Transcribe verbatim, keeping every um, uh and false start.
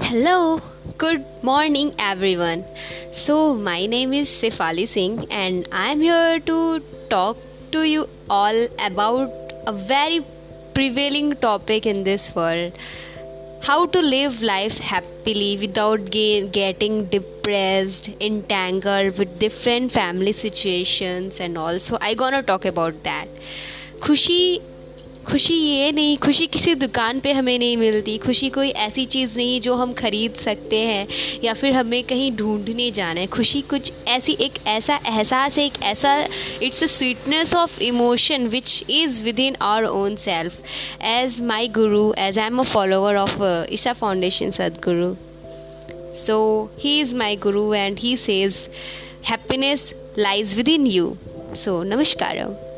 Hello, good morning everyone. So, my name is Sifali Singh and I am here to talk to you all about a very prevailing topic in this world: how to live life happily without ge- getting depressed, entangled with different family situations, and also I gonna talk about that. खुशी खुशी ये नहीं, खुशी किसी दुकान पे हमें नहीं मिलती। खुशी कोई ऐसी चीज़ नहीं जो हम खरीद सकते हैं या फिर हमें कहीं ढूंढने जाना है। खुशी कुछ ऐसी एक ऐसा एहसास है, एक ऐसा it's a sweetness of emotion which is within our own self. As my guru, as I am a follower of Isha foundation Sadhguru, so he is my guru and he says happiness lies within you. So namaskaram.